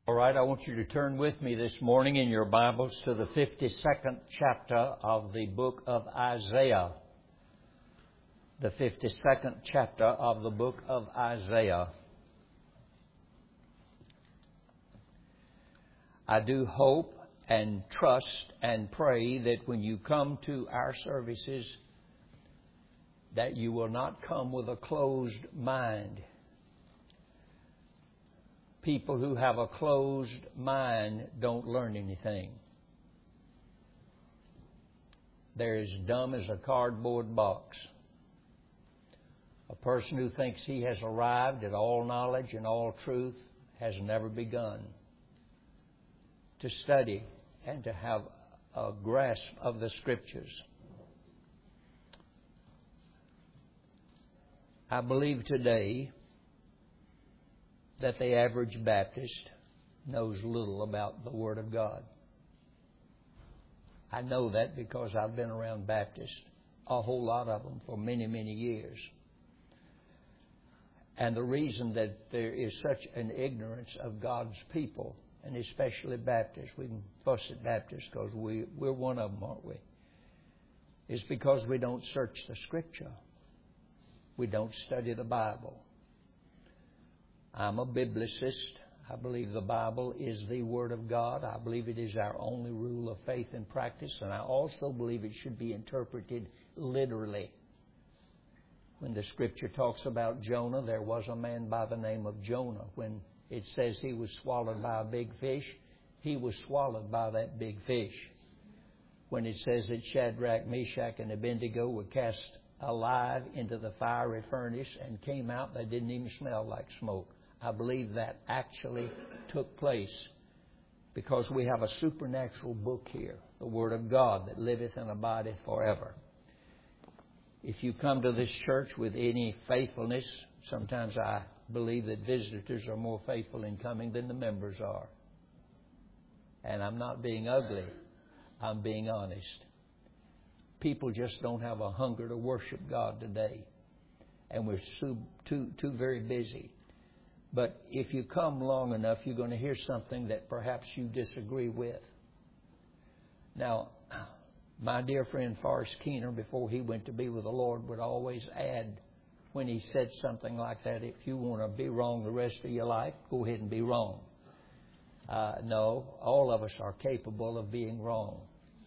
All right, I want you to turn with me this morning in your Bibles to the 52nd chapter of the book of Isaiah. The 52nd chapter of the book of Isaiah. I do hope and trust and pray that when you come to our services, that you will not come with a closed mind. People who have a closed mind don't learn anything. They're as dumb as a cardboard box. A person who thinks he has arrived at all knowledge and all truth has never begun to study and to have a grasp of the Scriptures. I believe today that the average Baptist knows little about the Word of God. I know that because I've been around Baptists, a whole lot of them, for many, many years. And the reason that there is such an ignorance of God's people, and especially Baptists, we can fuss at Baptists because we're one of them, aren't we? Is because we don't search the Scripture. We don't study the Bible. I'm a biblicist. I believe the Bible is the Word of God. I believe it is our only rule of faith and practice. And I also believe it should be interpreted literally. When the Scripture talks about Jonah, there was a man by the name of Jonah. When it says he was swallowed by a big fish, he was swallowed by that big fish. When it says that Shadrach, Meshach, and Abednego were cast alive into the fiery furnace and came out, they didn't even smell like smoke. I believe that actually took place because we have a supernatural book here, the Word of God that liveth and abideth forever. If you come to this church with any faithfulness, sometimes I believe that visitors are more faithful in coming than the members are. And I'm not being ugly. I'm being honest. People just don't have a hunger to worship God today. And we're too very busy. But if you come long enough, you're going to hear something that perhaps you disagree with. Now, my dear friend Forrest Keener, before he went to be with the Lord, would always add, when he said something like that, if you want to be wrong the rest of your life, go ahead and be wrong. No, all of us are capable of being wrong.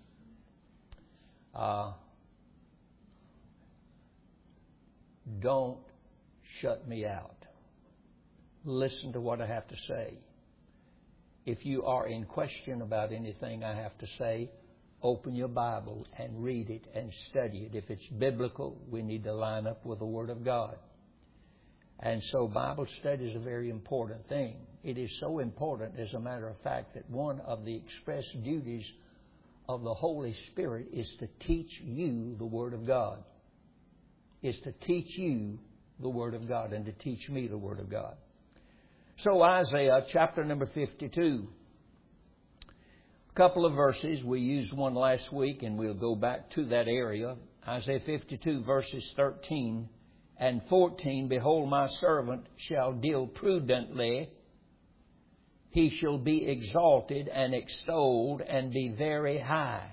Don't shut me out. Listen to what I have to say. If you are in question about anything I have to say, open your Bible and read it and study it. If it's biblical, we need to line up with the Word of God. And so Bible study is a very important thing. It is so important, as a matter of fact, that one of the express duties of the Holy Spirit is to teach you the Word of God. Is to teach you the Word of God and to teach me the Word of God. So Isaiah chapter number 52. A couple of verses. We used one last week and we'll go back to that area. Isaiah 52 verses 13 and 14. Behold, my servant shall deal prudently. He shall be exalted and extolled and be very high.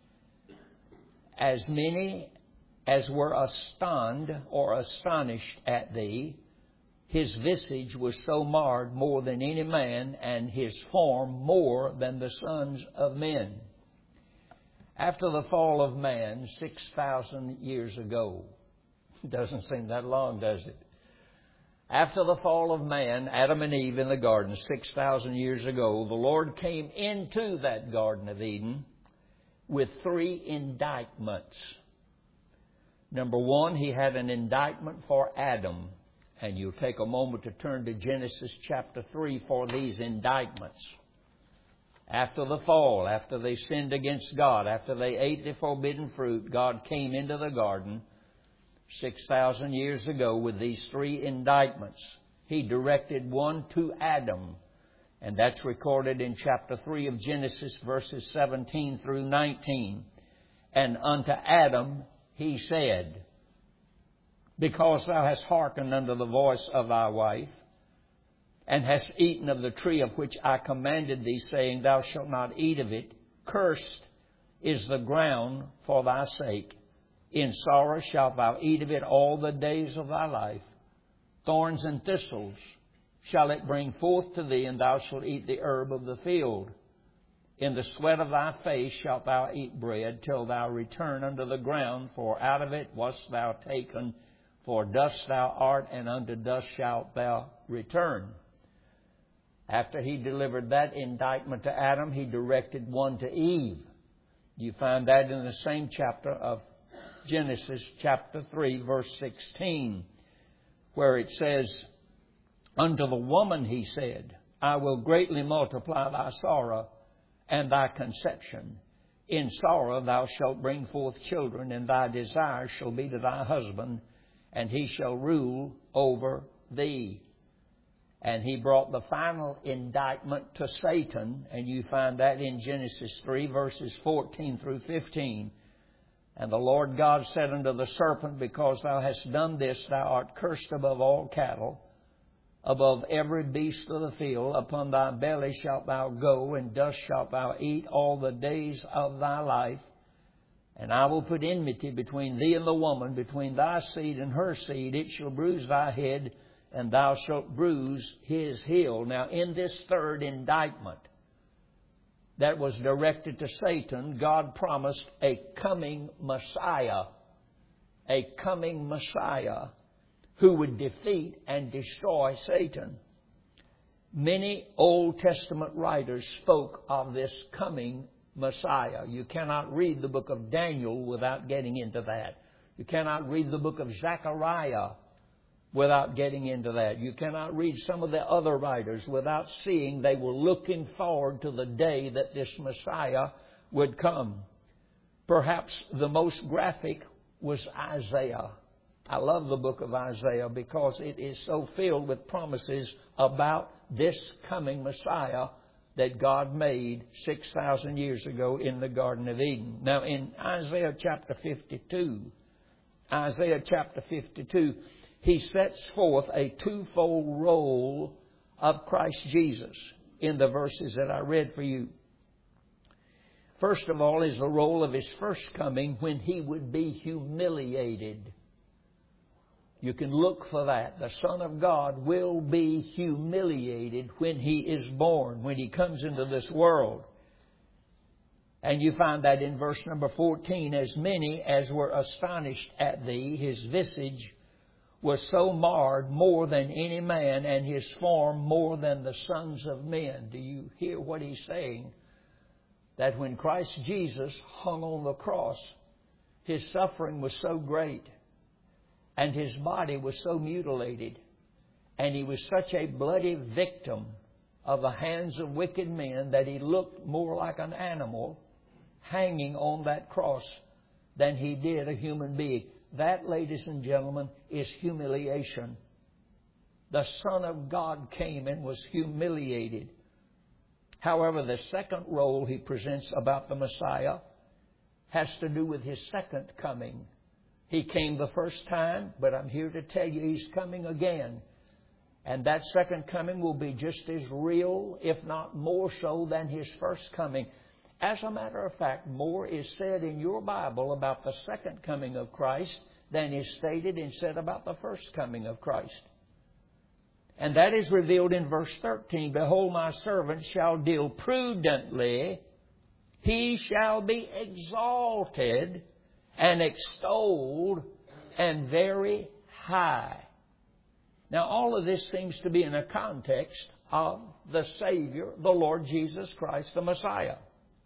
As many as were astonished or astonished at thee, his visage was so marred more than any man, and his form more than the sons of men. After the fall of man 6,000 years ago, doesn't seem that long, does it? After the fall of man, Adam and Eve in the garden 6,000 years ago, the Lord came into that Garden of Eden with 3 indictments. Number 1, he had an indictment for Adam. And you'll take a moment to turn to Genesis chapter 3 for these indictments. After the fall, after they sinned against God, after they ate the forbidden fruit, God came into the garden 6,000 years ago with these 3 indictments. He directed one to Adam, and that's recorded in chapter 3 of Genesis, verses 17 through 19. And unto Adam he said, because thou hast hearkened unto the voice of thy wife, and hast eaten of the tree of which I commanded thee, saying, Thou shalt not eat of it, cursed is the ground for thy sake. In sorrow shalt thou eat of it all the days of thy life. Thorns and thistles shall it bring forth to thee, and thou shalt eat the herb of the field. In the sweat of thy face shalt thou eat bread, till thou return unto the ground, for out of it wast thou taken. For dust thou art, and unto dust shalt thou return. After he delivered that indictment to Adam, he directed one to Eve. You find that in the same chapter of Genesis, chapter 3, verse 16, where it says, Unto the woman he said, I will greatly multiply thy sorrow and thy conception. In sorrow thou shalt bring forth children, and thy desire shall be to thy husband, and he shall rule over thee. And he brought the final indictment to Satan, and you find that in Genesis 3, verses 14 through 15. And the Lord God said unto the serpent, Because thou hast done this, thou art cursed above all cattle, above every beast of the field. Upon thy belly shalt thou go, and dust shalt thou eat all the days of thy life. And I will put enmity between thee and the woman, between thy seed and her seed. It shall bruise thy head, and thou shalt bruise his heel. Now, in this third indictment that was directed to Satan, God promised a coming Messiah who would defeat and destroy Satan. Many Old Testament writers spoke of this coming Messiah. You cannot read the book of Daniel without getting into that. You cannot read the book of Zechariah without getting into that. You cannot read some of the other writers without seeing they were looking forward to the day that this Messiah would come. Perhaps the most graphic was Isaiah. I love the book of Isaiah because it is so filled with promises about this coming Messiah that God made 6,000 years ago in the Garden of Eden. Now in Isaiah chapter 52, he sets forth a twofold role of Christ Jesus in the verses that I read for you. First of all is the role of His first coming when He would be humiliated. You can look for that. The Son of God will be humiliated when He is born, when He comes into this world. And you find that in verse number 14, As many as were astonished at Thee, His visage was so marred more than any man, and His form more than the sons of men. Do you hear what He's saying? That when Christ Jesus hung on the cross, His suffering was so great, and His body was so mutilated, and He was such a bloody victim of the hands of wicked men that He looked more like an animal hanging on that cross than He did a human being. That, ladies and gentlemen, is humiliation. The Son of God came and was humiliated. However, the second role He presents about the Messiah has to do with His second coming. He came the first time, but I'm here to tell you He's coming again. And that second coming will be just as real, if not more so, than His first coming. As a matter of fact, more is said in your Bible about the second coming of Christ than is stated and said about the first coming of Christ. And that is revealed in verse 13. Behold, my servant shall deal prudently. He shall be exalted and extolled and very high. Now, all of this seems to be in a context of the Savior, the Lord Jesus Christ, the Messiah.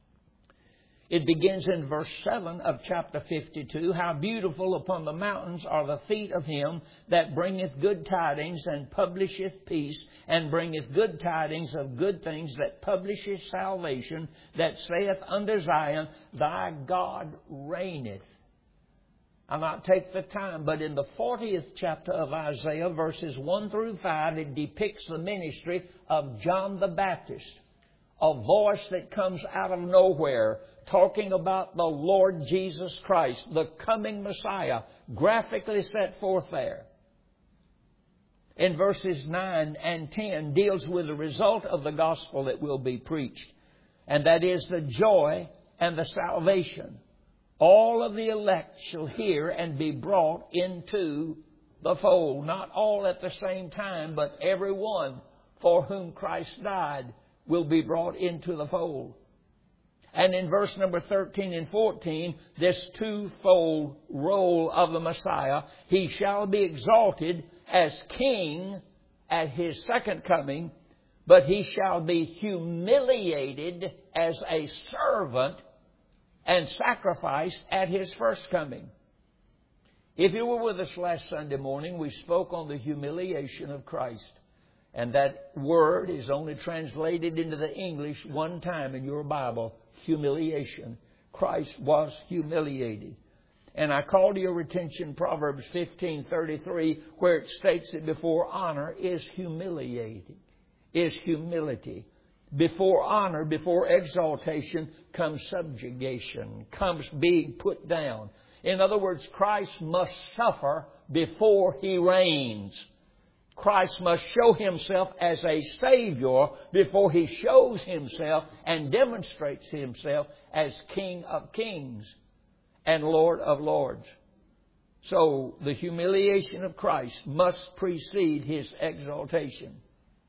It begins in verse 7 of chapter 52. How beautiful upon the mountains are the feet of him that bringeth good tidings and publisheth peace, and bringeth good tidings of good things, that publisheth salvation, that saith unto Zion, Thy God reigneth. I'll not take the time, but in the 40th chapter of Isaiah, verses 1 through 5, it depicts the ministry of John the Baptist. A voice that comes out of nowhere, talking about the Lord Jesus Christ, the coming Messiah, graphically set forth there. in verses 9 and 10 deals with the result of the gospel that will be preached. And that is the joy and the salvation. All of the elect shall hear and be brought into the fold. Not all at the same time, but everyone for whom Christ died will be brought into the fold. And in verse number 13 and 14, this twofold role of the Messiah, He shall be exalted as King at His second coming, but He shall be humiliated as a servant and sacrificed at His first coming. If you were with us last Sunday morning, we spoke on the humiliation of Christ. And that word is only translated into the English one time in your Bible, humiliation. Christ was humiliated. And I call to your attention Proverbs 15:33, where it states that before honor is humiliating, is humility. Before honor, before exaltation, comes subjugation, comes being put down. In other words, Christ must suffer before He reigns. Christ must show Himself as a Savior before He shows Himself and demonstrates Himself as King of Kings and Lord of Lords. So the humiliation of Christ must precede His exaltation.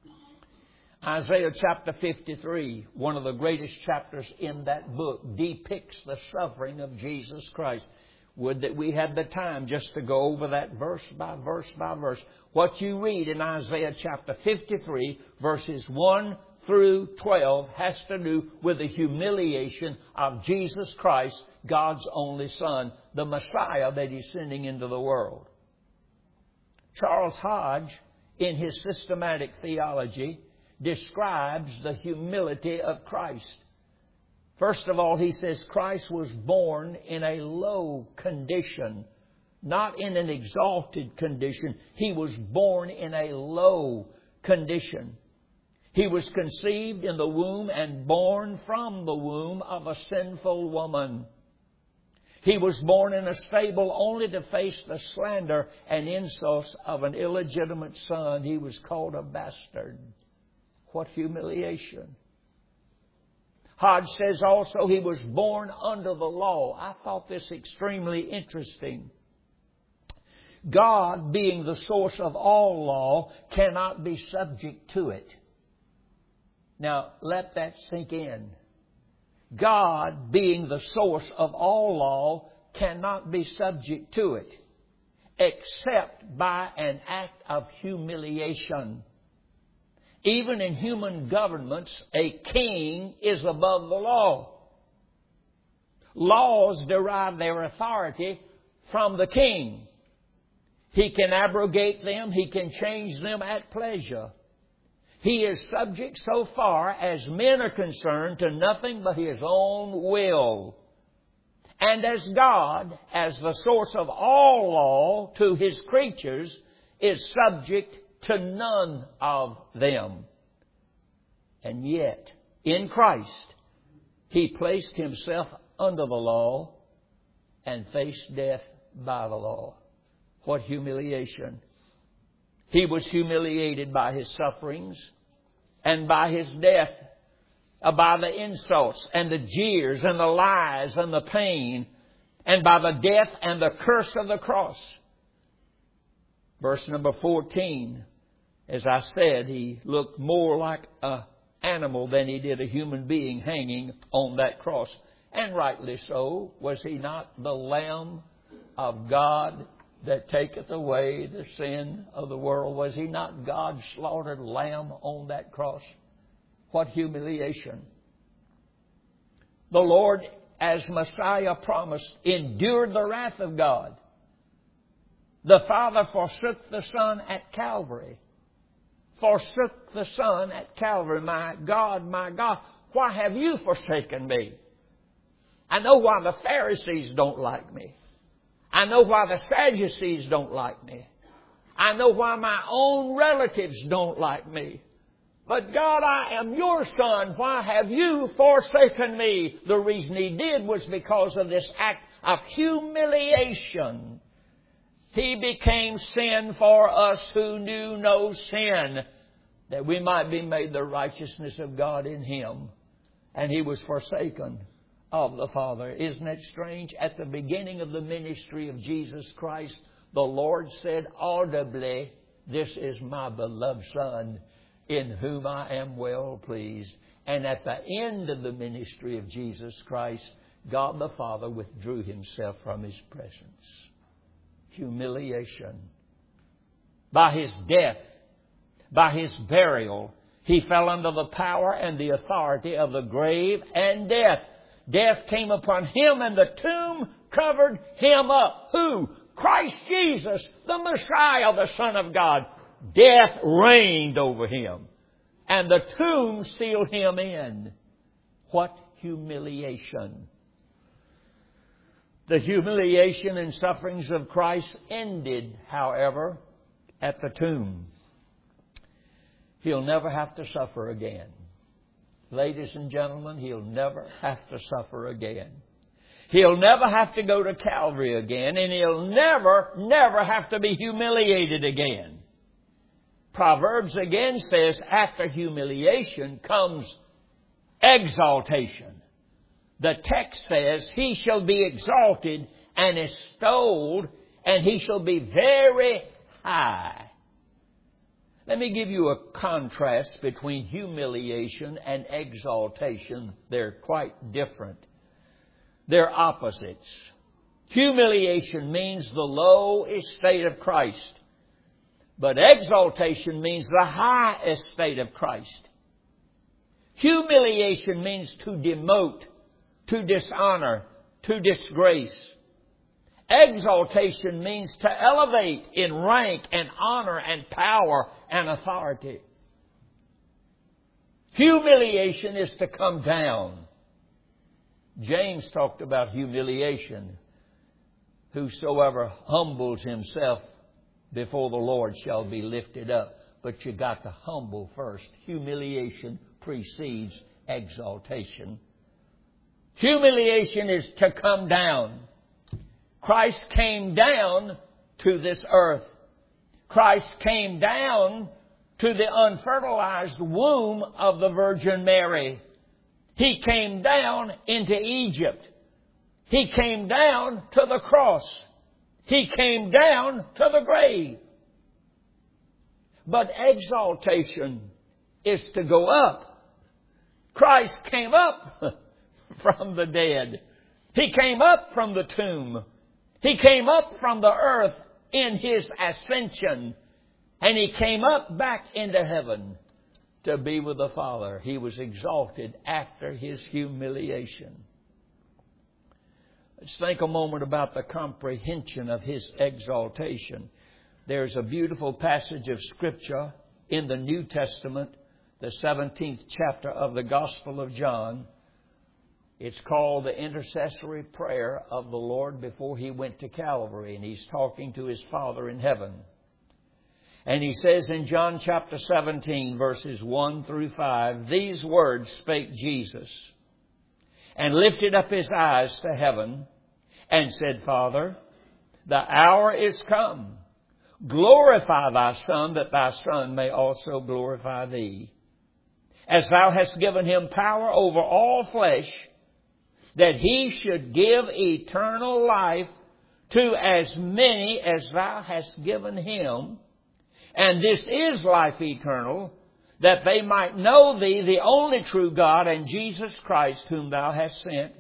Isaiah chapter 53, one of the greatest chapters in that book, depicts the suffering of Jesus Christ. Would that we had the time just to go over that verse by verse by verse. What you read in Isaiah chapter 53, verses 1 through 12, has to do with the humiliation of Jesus Christ, God's only Son, the Messiah that He's sending into the world. Charles Hodge, in his systematic theology, describes the humility of Christ. First of all, he says Christ was born in a low condition, not in an exalted condition. He was born in a low condition. He was conceived in the womb and born from the womb of a sinful woman. He was born in a stable only to face the slander and insults of an illegitimate son. He was called a bastard. What humiliation. Hodge says also He was born under the law. I thought this extremely interesting. God, being the source of all law, cannot be subject to it. Now, let that sink in. God, being the source of all law, cannot be subject to it, except by an act of humiliation. Even in human governments, a king is above the law. Laws derive their authority from the king. He can abrogate them. He can change them at pleasure. He is subject so far as men are concerned to nothing but His own will. And as God, as the source of all law to His creatures, is subject to none of them. And yet, in Christ, He placed Himself under the law and faced death by the law. What humiliation. He was humiliated by His sufferings and by His death, by the insults and the jeers and the lies and the pain, and by the death and the curse of the cross. Verse number 14, as I said, He looked more like an animal than He did a human being hanging on that cross. And rightly so. Was He not the Lamb of God that taketh away the sin of the world? Was He not God's slaughtered lamb on that cross? What humiliation. The Lord, as Messiah promised, endured the wrath of God. The Father forsook the Son at Calvary. Forsook the Son at Calvary. My God, why have you forsaken me? I know why the Pharisees don't like me. I know why the Sadducees don't like me. I know why my own relatives don't like me. But God, I am your Son. Why have you forsaken me? The reason He did was because of this act of humiliation. He became sin for us who knew no sin, that we might be made the righteousness of God in Him. And He was forsaken of the Father. Isn't it strange? At the beginning of the ministry of Jesus Christ, the Lord said audibly, "This is my beloved Son, in whom I am well pleased." And at the end of the ministry of Jesus Christ, God the Father withdrew Himself from His presence. Humiliation. By His death, by His burial, He fell under the power and the authority of the grave and death. Death came upon Him and the tomb covered Him up. Who? Christ Jesus, the Messiah, the Son of God. Death reigned over Him. And the tomb sealed Him in. What humiliation! The humiliation and sufferings of Christ ended, however, at the tomb. He'll never have to suffer again. Ladies and gentlemen, He'll never have to suffer again. He'll never have to go to Calvary again, and He'll never have to be humiliated again. Proverbs again says, after humiliation comes exaltation. The text says, He shall be exalted and extolled, and He shall be very high. Let me give you a contrast between humiliation and exaltation. They're quite different. They're opposites. Humiliation means the low estate of Christ. But exaltation means the high estate of Christ. Humiliation means to demote, to dishonor, to disgrace. Exaltation means to elevate in rank and honor and power and authority. Humiliation is to come down. James talked about humiliation. Whosoever humbles himself before the Lord shall be lifted up. But you got to humble first. Humiliation precedes exaltation. Humiliation is to come down. Christ came down to this earth. Christ came down to the unfertilized womb of the Virgin Mary. He came down into Egypt. He came down to the cross. He came down to the grave. But exaltation is to go up. Christ came up from the dead. He came up from the tomb. He came up from the earth in His ascension. And He came up back into heaven to be with the Father. He was exalted after His humiliation. Let's think a moment about the comprehension of His exaltation. There's a beautiful passage of Scripture in the New Testament, the 17th chapter of the Gospel of John. It's called the intercessory prayer of the Lord before He went to Calvary, and He's talking to His Father in heaven. And He says in John chapter 17, verses 1 through 5, these words spake Jesus, and lifted up His eyes to heaven, and said, Father, the hour is come. Glorify Thy Son, that Thy Son may also glorify Thee. As Thou hast given Him power over all flesh, that He should give eternal life to as many as Thou hast given Him. And this is life eternal, that they might know Thee, the only true God, and Jesus Christ, whom Thou hast sent.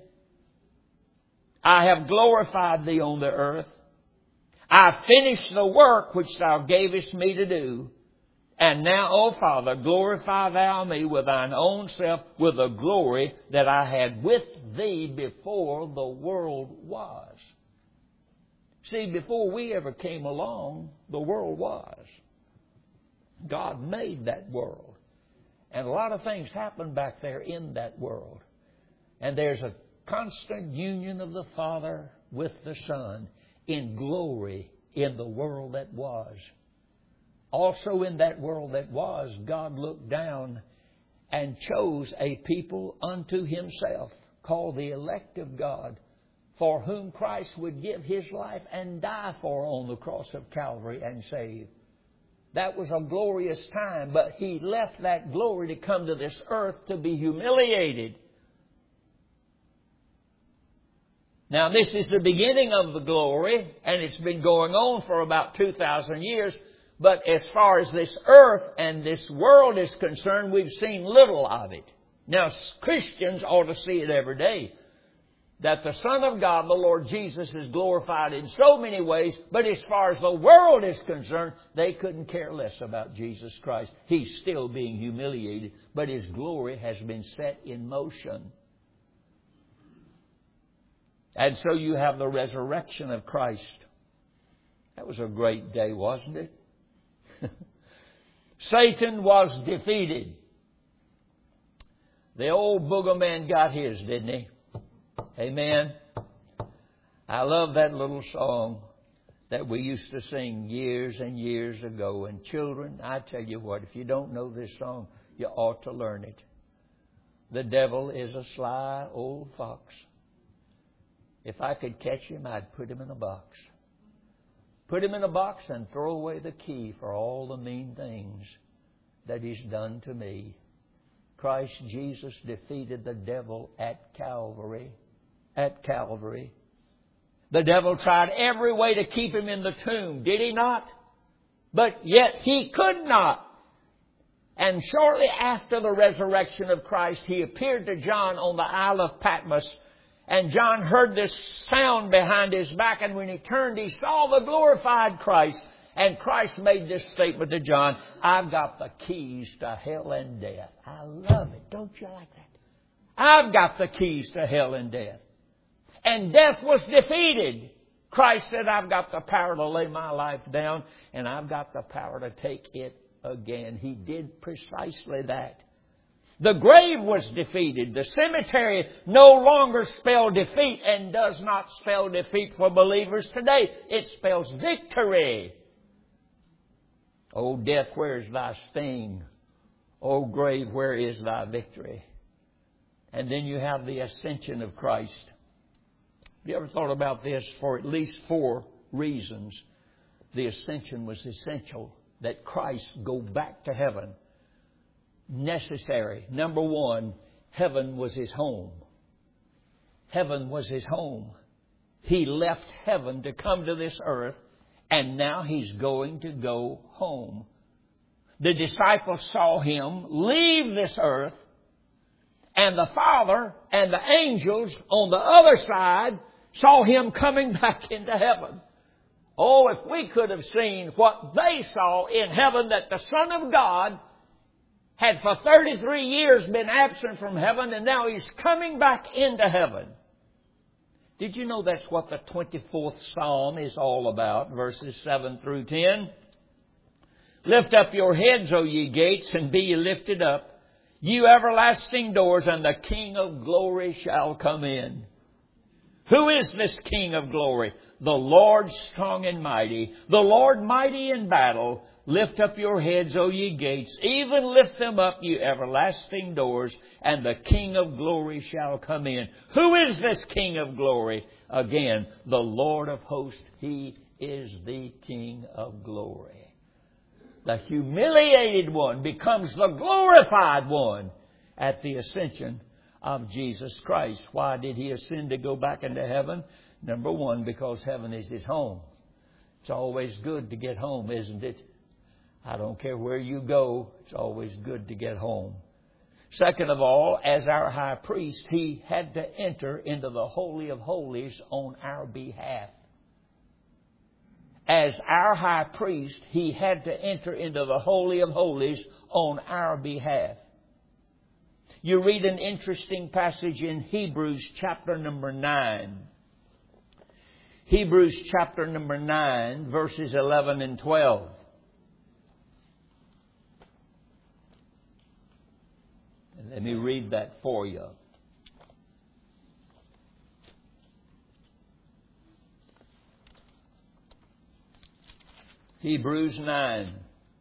I have glorified Thee on the earth. I have finished the work which Thou gavest me to do. And now, O Father, glorify Thou me with Thine own self, with the glory that I had with Thee before the world was. See, before we ever came along, the world was. God made that world. And a lot of things happened back there in that world. And there's a constant union of the Father with the Son in glory in the world that was. Also in that world that was, God looked down and chose a people unto Himself, called the elect of God, for whom Christ would give His life and die for on the cross of Calvary and save. That was a glorious time, but He left that glory to come to this earth to be humiliated. Now, this is the beginning of the glory, and it's been going on for about 2,000 years. But as far as this earth and this world is concerned, we've seen little of it. Now, Christians ought to see it every day, that the Son of God, the Lord Jesus, is glorified in so many ways, but as far as the world is concerned, they couldn't care less about Jesus Christ. He's still being humiliated, but His glory has been set in motion. And so you have the resurrection of Christ. That was a great day, wasn't it? Satan was defeated. The old boogerman got his, didn't he? Amen. I love that little song that we used to sing years and years ago. And children, I tell you what, if you don't know this song, you ought to learn it. The devil is a sly old fox. If I could catch him, I'd put him in a box. Put him in a box and throw away the key for all the mean things that He's done to me. Christ Jesus defeated the devil at Calvary. At Calvary. The devil tried every way to keep Him in the tomb, did he not? But yet he could not. And shortly after the resurrection of Christ, He appeared to John on the Isle of Patmos. And John heard this sound behind his back, and when he turned, he saw the glorified Christ. And Christ made this statement to John, I've got the keys to hell and death. I love it. Don't you like that? I've got the keys to hell and death. And death was defeated. Christ said, I've got the power to lay my life down, and I've got the power to take it again. He did precisely that. The grave was defeated. The cemetery no longer spelled defeat and does not spell defeat for believers today. It spells victory. O death, where is thy sting? O grave, where is thy victory? And then you have the ascension of Christ. Have you ever thought about this? For at least 4 reasons, the ascension was essential, that Christ go back to heaven. Necessary. Number 1, heaven was His home. Heaven was His home. He left heaven to come to this earth, and now He's going to go home. The disciples saw Him leave this earth, and the Father and the angels on the other side saw Him coming back into heaven. Oh, if we could have seen what they saw in heaven, that the Son of God had for 33 years been absent from heaven, and now He's coming back into heaven. Did you know that's what the 24th Psalm is all about, verses 7 through 10? Lift up your heads, O ye gates, and be ye lifted up, you everlasting doors, and the King of glory shall come in. Who is this King of glory? The Lord strong and mighty, the Lord mighty in battle. Lift up your heads, O ye gates, even lift them up, you everlasting doors, and the King of glory shall come in. Who is this King of glory? Again, the Lord of hosts, He is the King of glory. The humiliated one becomes the glorified one at the ascension of Jesus Christ. Why did He ascend to go back into heaven? Number 1, because heaven is His home. It's always good to get home, isn't it? I don't care where you go, it's always good to get home. Second of all, as our high priest, He had to enter into the Holy of Holies on our behalf. As our high priest, He had to enter into the Holy of Holies on our behalf. You read an interesting passage in Hebrews chapter number 9. Hebrews chapter number 9, verses 11 and 12. Let me read that for you. Hebrews 9,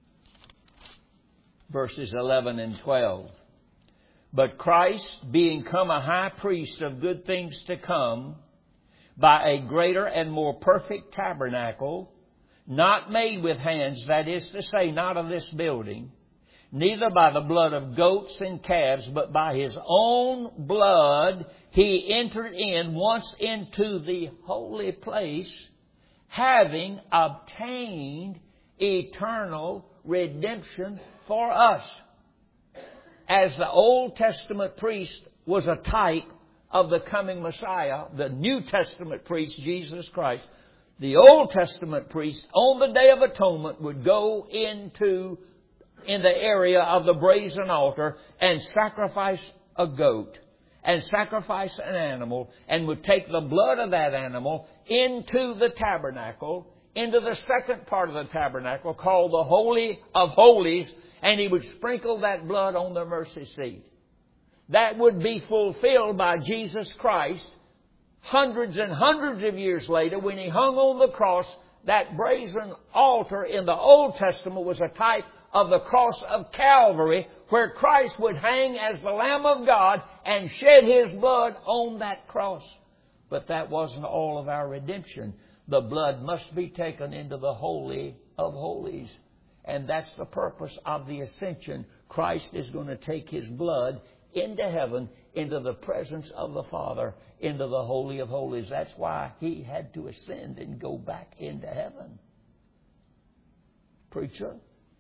verses 11 and 12. But Christ, being come a high priest of good things to come, by a greater and more perfect tabernacle, not made with hands, that is to say, not of this building, neither by the blood of goats and calves, but by His own blood He entered in once into the holy place, having obtained eternal redemption for us. As the Old Testament priest was a type of the coming Messiah, the New Testament priest, Jesus Christ, the Old Testament priest on the Day of Atonement would go in the area of the brazen altar and sacrifice a goat and sacrifice an animal, and would take the blood of that animal into the tabernacle, into the second part of the tabernacle called the Holy of Holies, and He would sprinkle that blood on the mercy seat. That would be fulfilled by Jesus Christ hundreds and hundreds of years later when He hung on the cross. That brazen altar in the Old Testament was a type of the cross of Calvary, where Christ would hang as the Lamb of God and shed His blood on that cross. But that wasn't all of our redemption. The blood must be taken into the Holy of Holies. And that's the purpose of the ascension. Christ is going to take His blood into heaven, into the presence of the Father, into the Holy of Holies. That's why He had to ascend and go back into heaven. Preacher,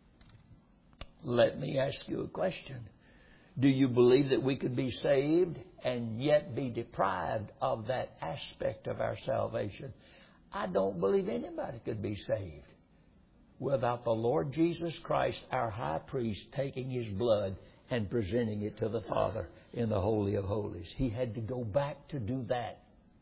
let me ask you a question. Do you believe that we could be saved and yet be deprived of that aspect of our salvation? I don't believe anybody could be saved without the Lord Jesus Christ, our high priest, taking His blood and presenting it to the Father in the Holy of Holies. He had to go back to do that.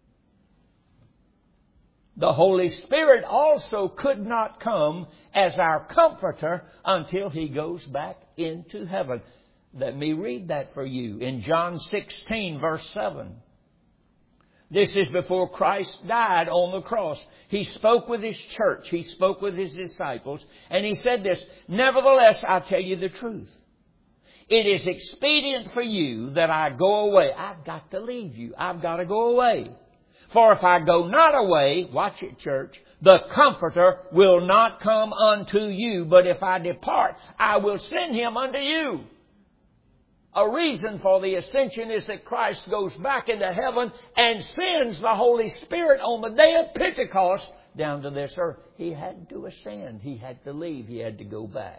The Holy Spirit also could not come as our comforter until He goes back into heaven. Let me read that for you in John 16, verse 7. This is before Christ died on the cross. He spoke with His church. He spoke with His disciples. And He said this, "Nevertheless, I tell you the truth. It is expedient for you that I go away." I've got to leave you. I've got to go away. "For if I go not away," watch it, church, "the Comforter will not come unto you. But if I depart, I will send Him unto you." A reason for the ascension is that Christ goes back into heaven and sends the Holy Spirit on the day of Pentecost down to this earth. He had to ascend. He had to leave. He had to go back.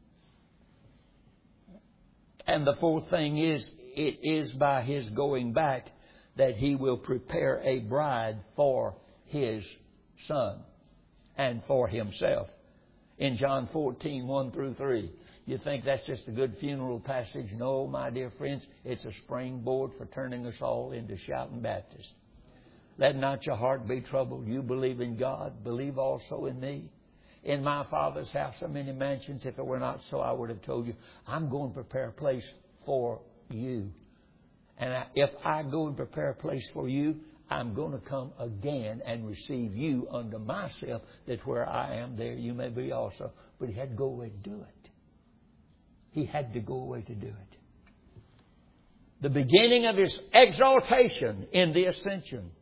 And the fourth thing is, it is by His going back that He will prepare a bride for His Son and for Himself. In John 14, 1 through 3. You think that's just a good funeral passage? No, my dear friends, it's a springboard for turning us all into shouting Baptists. Let not your heart be troubled. You believe in God, believe also in me. In my Father's house are many mansions. If it were not so, I would have told you. I'm going to prepare a place for you. And if I go and prepare a place for you, I'm going to come again and receive you unto myself, that where I am, there you may be also. But He had to go away to do it. He had to go away to do it. The beginning of His exaltation in the ascension.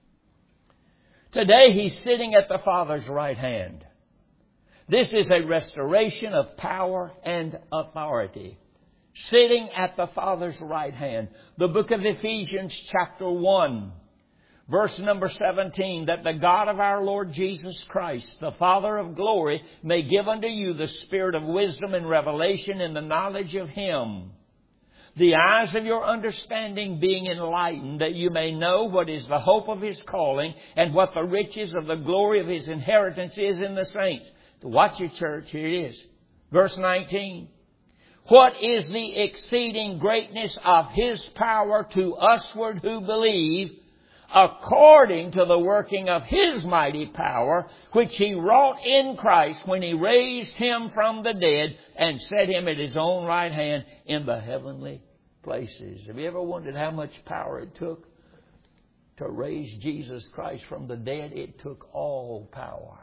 Today He's sitting at the Father's right hand. This is a restoration of power and authority. Sitting at the Father's right hand. The book of Ephesians chapter 1, verse number 17, "That the God of our Lord Jesus Christ, the Father of glory, may give unto you the spirit of wisdom and revelation in the knowledge of Him. The eyes of your understanding being enlightened, that you may know what is the hope of His calling, and what the riches of the glory of His inheritance is in the saints." Watch it, church. Here it is. Verse 19. "What is the exceeding greatness of His power to usward who believe, according to the working of His mighty power, which He wrought in Christ when He raised Him from the dead and set Him at His own right hand in the heavenly places." Have you ever wondered how much power it took to raise Jesus Christ from the dead? It took all power.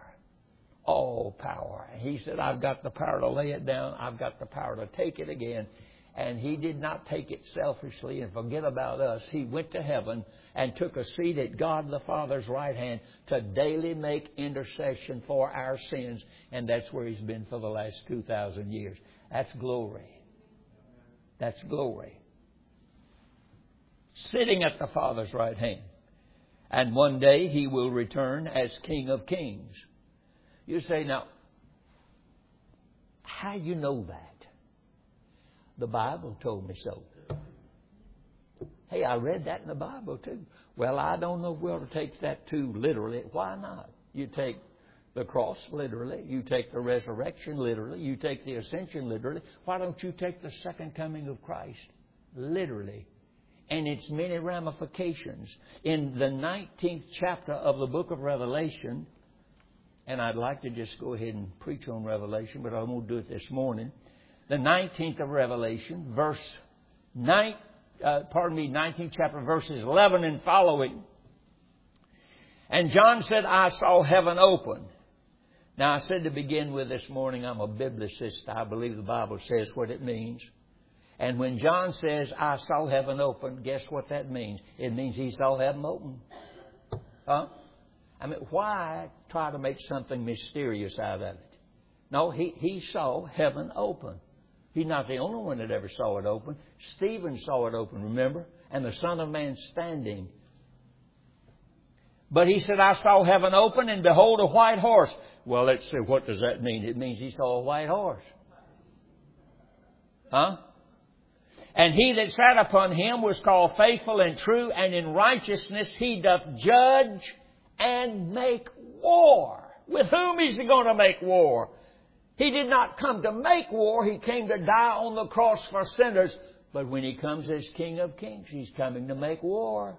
All power. He said, "I've got the power to lay it down. I've got the power to take it again And He did not take it selfishly and forget about us. He went to heaven and took a seat at God the Father's right hand to daily make intercession for our sins. And that's where He's been for the last 2,000 years. That's glory. That's glory. Sitting at the Father's right hand. And one day He will return as King of Kings. You say, now, how do you know that? The Bible told me so. Hey, I read that in the Bible too. Well, I don't know if we ought to take that too literally. Why not? You take the cross literally. You take the resurrection literally. You take the ascension literally. Why don't you take the second coming of Christ literally? And its many ramifications. In the 19th chapter of the book of Revelation, and I'd like to just go ahead and preach on Revelation, but I won't do it this morning. The 19th of Revelation, 19th chapter, verses 11 and following. And John said, I saw heaven open. Now, I said to begin with this morning, I'm a biblicist. I believe the Bible says what it means. And when John says, I saw heaven open, guess what that means? It means he saw heaven open. Huh? I mean, why try to make something mysterious out of it? No, he saw heaven open. He's not the only one that ever saw it open. Stephen saw it open, remember? And the Son of Man standing. But he said, I saw heaven open and behold a white horse. Well, let's see, what does that mean? It means he saw a white horse. Huh? And he that sat upon him was called Faithful and True, and in righteousness he doth judge and make war. With whom is he going to make war? He did not come to make war. He came to die on the cross for sinners. But when He comes as King of Kings, He's coming to make war.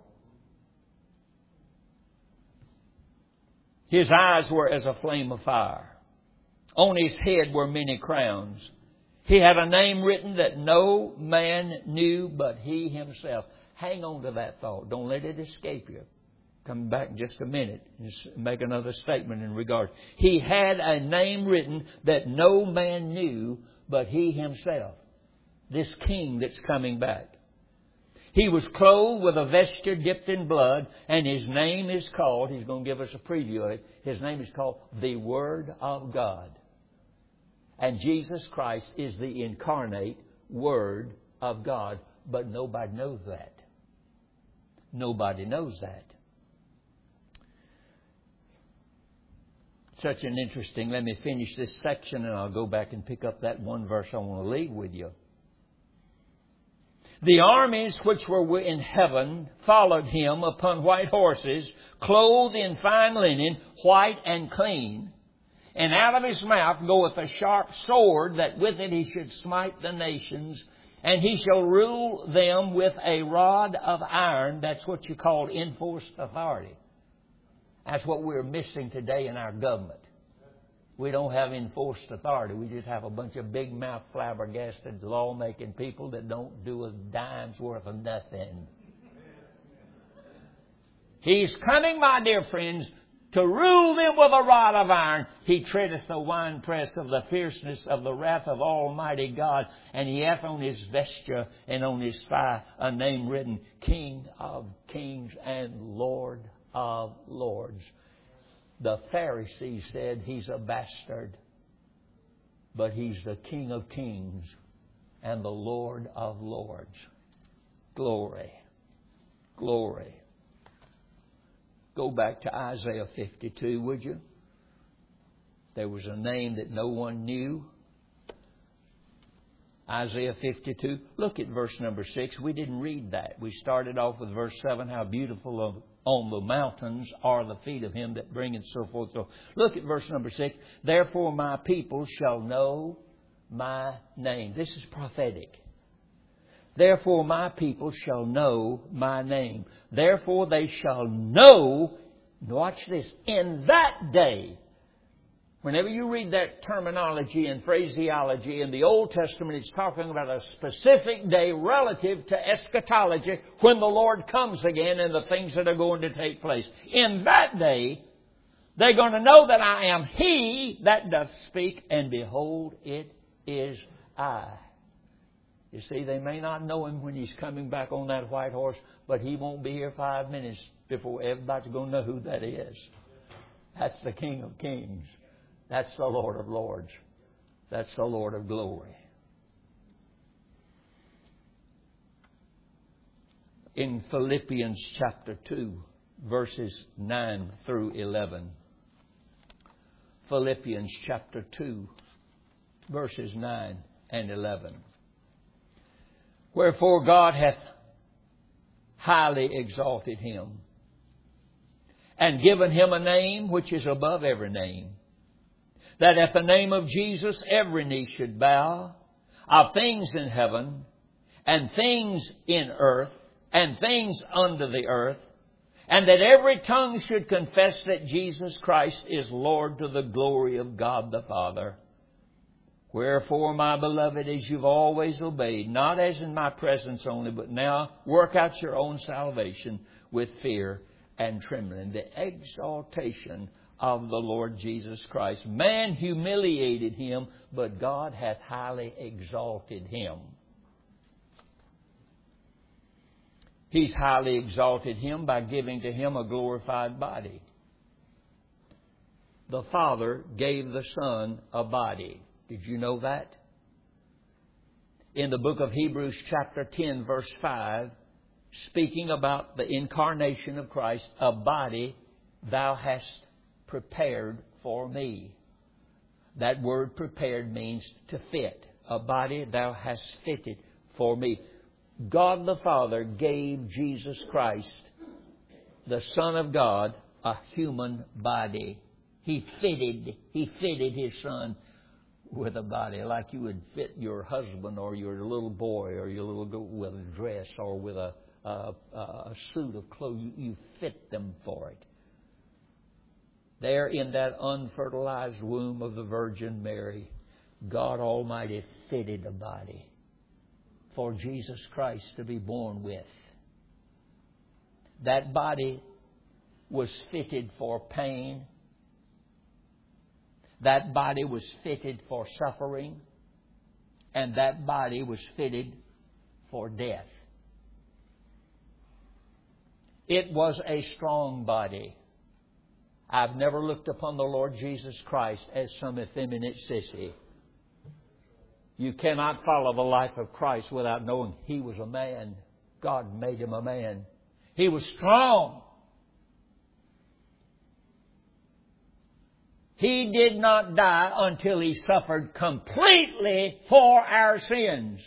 His eyes were as a flame of fire. On His head were many crowns. He had a name written that no man knew but He Himself. Hang on to that thought. Don't let it escape you. Come back in just a minute and make another statement in regard. He had a name written that no man knew but He Himself. This King that's coming back. He was clothed with a vesture dipped in blood, and His name is called, He's going to give us a preview of it, His name is called the Word of God. And Jesus Christ is the incarnate Word of God. But nobody knows that. Nobody knows that. Such an interesting, let me finish this section and I'll go back and pick up that one verse I want to leave with you. The armies which were in heaven followed Him upon white horses, clothed in fine linen, white and clean. And out of His mouth goeth a sharp sword, that with it He should smite the nations. And He shall rule them with a rod of iron. That's what you call enforced authority. That's what we're missing today in our government. We don't have enforced authority. We just have a bunch of big mouth flabbergasted law-making people that don't do a dime's worth of nothing. He's coming, my dear friends, to rule them with a rod of iron. He treadeth the winepress of the fierceness of the wrath of Almighty God. And He hath on His vesture and on His thigh a name written, King of Kings and Lord of Lords. The Pharisees said He's a bastard, but He's the King of Kings and the Lord of Lords. Glory. Glory. Go back to Isaiah 52, would you? There was a name that no one knew. Isaiah 52. Look at verse number 6. We didn't read that. We started off with verse 7. How beautiful on the mountains are the feet of Him that bringeth, so forth. So look at verse number 6. Therefore my people shall know my name. This is prophetic. Therefore my people shall know my name. Therefore they shall know, watch this, in that day. Whenever you read that terminology and phraseology in the Old Testament, it's talking about a specific day relative to eschatology when the Lord comes again and the things that are going to take place. In that day, they're going to know that I am He that doth speak, and behold, it is I. You see, they may not know Him when He's coming back on that white horse, but He won't be here 5 minutes before everybody's going to know who that is. That's the King of Kings. That's the Lord of Lords. That's the Lord of glory. In Philippians chapter 2, verses 9 through 11. Philippians chapter 2, verses 9 and 11. Wherefore God hath highly exalted Him, and given Him a name which is above every name, that at the name of Jesus every knee should bow, of things in heaven, and things in earth, and things under the earth, and that every tongue should confess that Jesus Christ is Lord, to the glory of God the Father. Wherefore, my beloved, as you've always obeyed, not as in my presence only, but now work out your own salvation with fear and trembling. The exaltation of the Lord Jesus Christ. Man humiliated Him, but God hath highly exalted Him. He's highly exalted Him by giving to Him a glorified body. The Father gave the Son a body. Did you know that? In the book of Hebrews chapter 10 verse 5, speaking about the incarnation of Christ, a body thou hast prepared for me. That word prepared means to fit. A body thou hast fitted for me. God the Father gave Jesus Christ, the Son of God, a human body. He fitted His Son with a body, like you would fit your husband or your little boy or your little girl with a dress or with a suit of clothes. You fit them for it. There in that unfertilized womb of the Virgin Mary, God Almighty fitted a body for Jesus Christ to be born with. That body was fitted for pain. That body was fitted for suffering. And that body was fitted for death. It was a strong body. I've never looked upon the Lord Jesus Christ as some effeminate sissy. You cannot follow the life of Christ without knowing He was a man. God made Him a man. He was strong. He did not die until He suffered completely for our sins.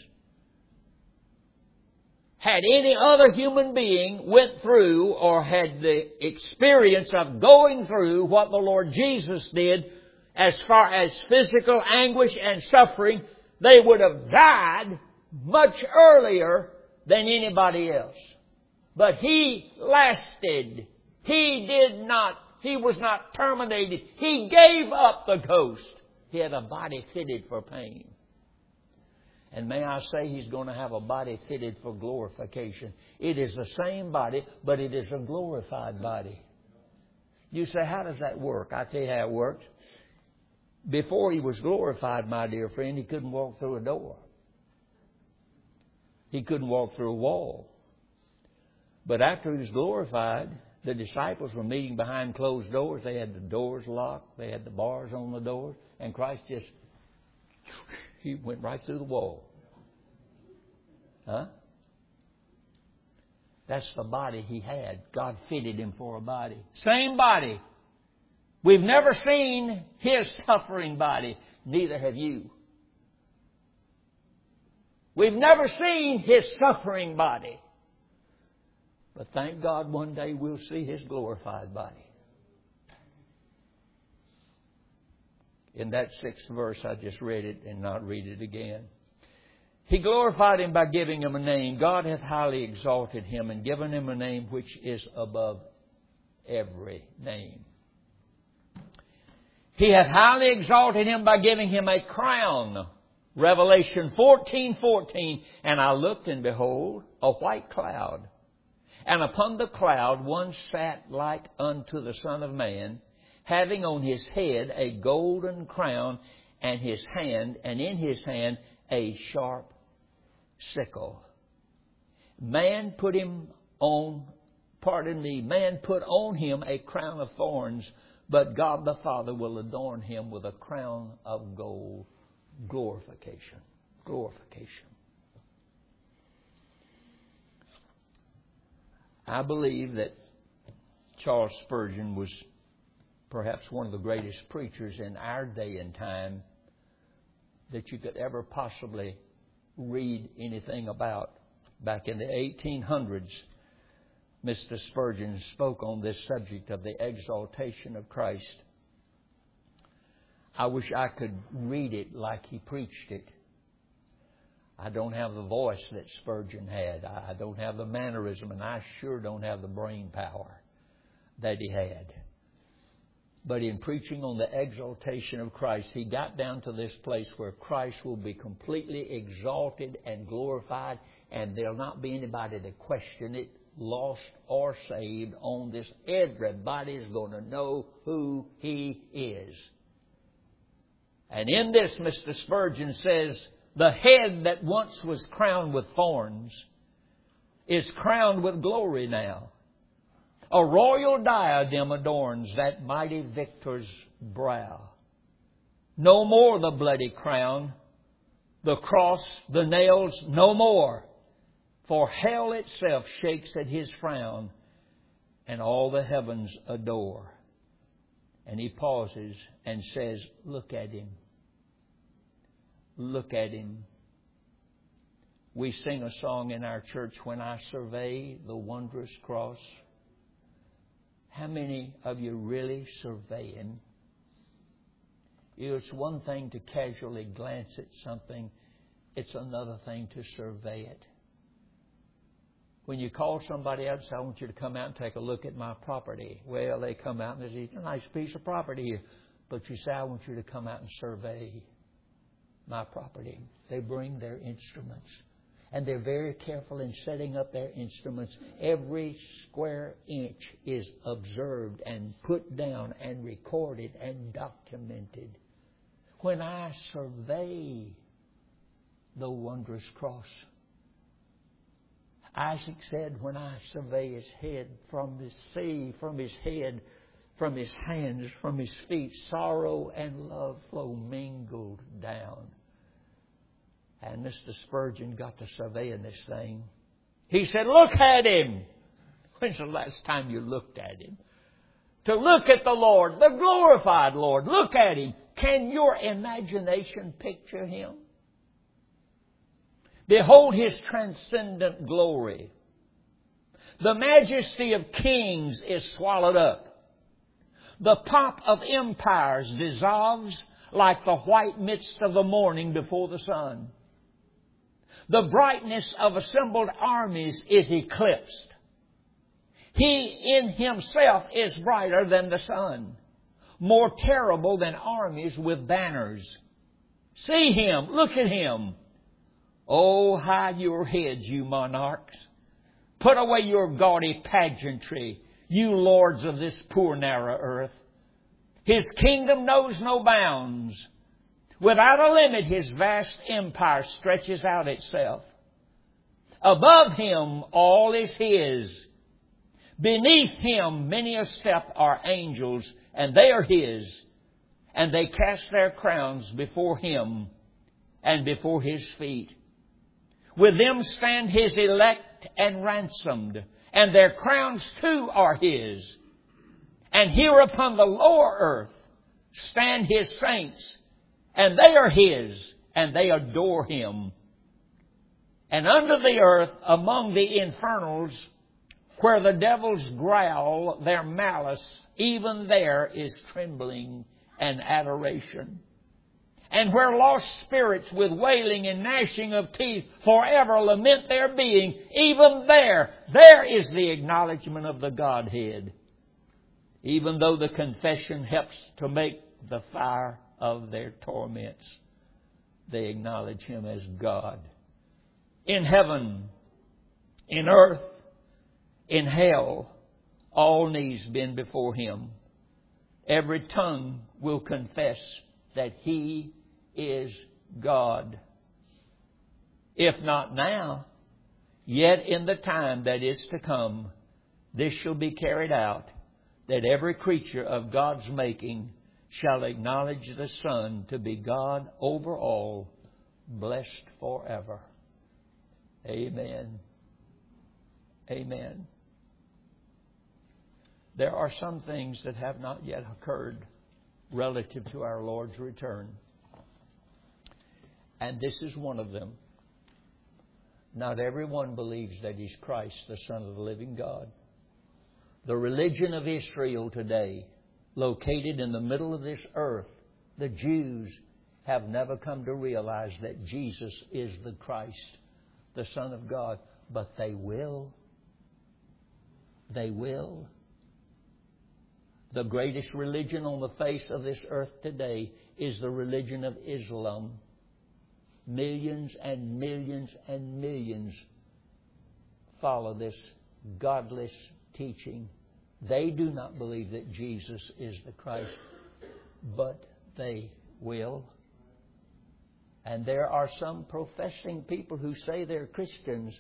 Had any other human being went through or had the experience of going through what the Lord Jesus did as far as physical anguish and suffering, they would have died much earlier than anybody else. But He lasted. He was not terminated. He gave up the ghost. He had a body fitted for pain. And may I say, He's going to have a body fitted for glorification. It is the same body, but it is a glorified body. You say, how does that work? I'll tell you how it works. Before He was glorified, my dear friend, He couldn't walk through a door. He couldn't walk through a wall. But after He was glorified, the disciples were meeting behind closed doors. They had the doors locked. They had the bars on the doors. And Christ just, He went right through the wall. Huh? That's the body He had. God fitted Him for a body. Same body. We've never seen His suffering body. Neither have you. We've never seen His suffering body. But thank God one day we'll see His glorified body. In that 6th verse, I just read it and not read it again. He glorified Him by giving Him a name. God hath highly exalted Him and given Him a name which is above every name. He hath highly exalted Him by giving Him a crown. Revelation 14:14. And I looked, and behold, a white cloud. And upon the cloud one sat like unto the Son of Man, having on his head a golden crown, and in his hand a sharp sickle. Man put on him a crown of thorns, but God the Father will adorn him with a crown of gold. Glorification. Glorification. I believe that Charles Spurgeon was perhaps one of the greatest preachers in our day and time that you could ever possibly read anything about. Back in the 1800s, Mr. Spurgeon spoke on this subject of the exaltation of Christ. I wish I could read it like he preached it. I don't have the voice that Spurgeon had. I don't have the mannerism, and I sure don't have the brain power that he had. But in preaching on the exaltation of Christ, he got down to this place where Christ will be completely exalted and glorified, and there'll not be anybody to question it, lost or saved, on this. Everybody's going to know who He is. And in this, Mr. Spurgeon says, the head that once was crowned with thorns is crowned with glory now. A royal diadem adorns that mighty victor's brow. No more the bloody crown, the cross, the nails, no more. For hell itself shakes at His frown, and all the heavens adore. And he pauses and says, look at Him. Look at Him. We sing a song in our church, when I survey the wondrous cross. How many of you really survey Him? It's one thing to casually glance at something. It's another thing to survey it. When you call somebody out and say, I want you to come out and take a look at my property. Well, they come out and they say, it's a nice piece of property here. But you say, I want you to come out and survey my property. They bring their instruments. And they're very careful in setting up their instruments. Every square inch is observed and put down and recorded and documented. When I survey the wondrous cross, Isaac said, when I survey His head from the sea, from His head, from His hands, from His feet, sorrow and love flow mingled down. And Mr. Spurgeon got to surveying this thing. He said, look at Him. When's the last time you looked at Him? To look at the Lord, the glorified Lord. Look at Him. Can your imagination picture Him? Behold His transcendent glory. The majesty of kings is swallowed up. The pomp of empires dissolves like the white mist of the morning before the sun. The brightness of assembled armies is eclipsed. He in Himself is brighter than the sun, more terrible than armies with banners. See Him, look at Him. Oh, hide your heads, you monarchs. Put away your gaudy pageantry, you lords of this poor narrow earth. His kingdom knows no bounds. Without a limit, His vast empire stretches out itself. Above Him, all is His. Beneath Him, many a step are angels, and they are His. And they cast their crowns before Him and before His feet. With them stand His elect and ransomed, and their crowns too are His. And here upon the lower earth stand His saints, and they are His, and they adore Him. And under the earth, among the infernals, where the devils growl their malice, even there is trembling and adoration. And where lost spirits with wailing and gnashing of teeth forever lament their being, even there is the acknowledgement of the Godhead. Even though the confession helps to make the fire of their torments, they acknowledge Him as God. In heaven, in earth, in hell, all knees bend before Him. Every tongue will confess that He is God. If not now, yet in the time that is to come, this shall be carried out, that every creature of God's making shall acknowledge the Son to be God over all, blessed forever. Amen. Amen. There are some things that have not yet occurred relative to our Lord's return. And this is one of them. Not everyone believes that He's Christ, the Son of the living God. The religion of Israel today, located in the middle of this earth, the Jews have never come to realize that Jesus is the Christ, the Son of God. But they will. They will. The greatest religion on the face of this earth today is the religion of Islam. Millions and millions and millions follow this godless teaching. They do not believe that Jesus is the Christ, but they will. And there are some professing people who say they're Christians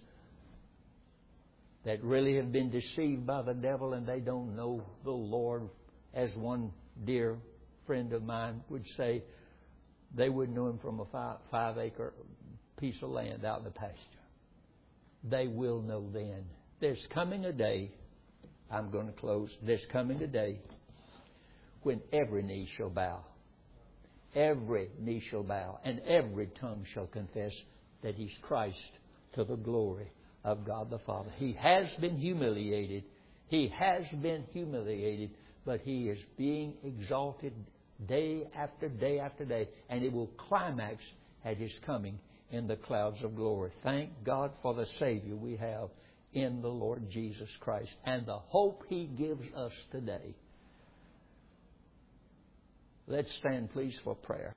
that really have been deceived by the devil, and they don't know the Lord. As one dear friend of mine would say, they wouldn't know Him from a 5-acre piece of land out in the pasture. They will know then. There's coming a day, I'm going to close, there's coming a day when every knee shall bow. Every knee shall bow, and every tongue shall confess that He's Christ, to the glory of God the Father. He has been humiliated. He has been humiliated, but He is being exalted day after day after day, and it will climax at His coming in the clouds of glory. Thank God for the Savior we have in the Lord Jesus Christ and the hope He gives us today. Let's stand, please, for prayer.